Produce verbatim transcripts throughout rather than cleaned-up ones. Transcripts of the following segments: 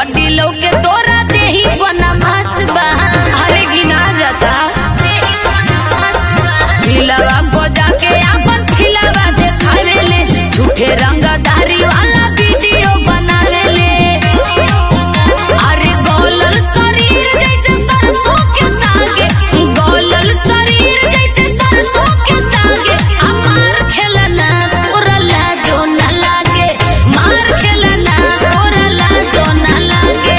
body लोग के तोरा देही बना मास बा अरे गिना जाता दिलवा बजा के अपन खिलावा देखावेले झूठे रंगदारी वाला वीडियो बनावेले अरे गोलल शरीर जैसे सरसों के सागे गोलल शरीर जैसे सरसों के सागे हमार खेलना तोरा लाजो न लागे मार खेलना तोरा लाजो न लागे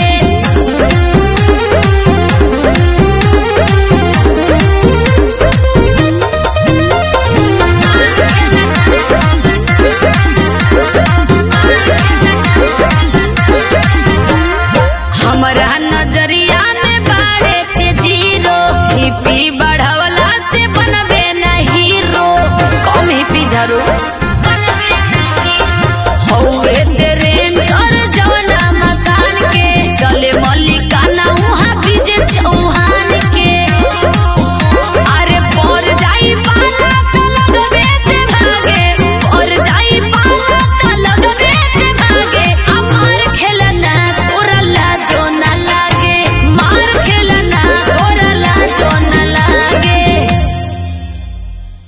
हमारा नजरिया में बाड़े ते जीरो हिपी बढ़ावला से बनबे न हीरो कम हिपी झारो हौवे ते रेंज